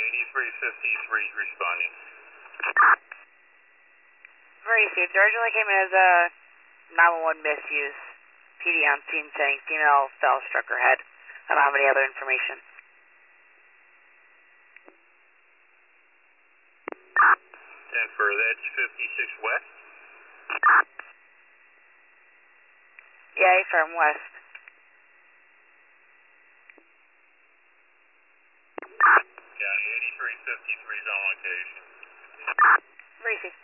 8353 responding. Received. Originally came in as a 911 misuse. PD on scene saying female fell, struck her head. I don't have any other information. 10 for that's 56 West. Yeah, from West. County 8353 is on location. Received.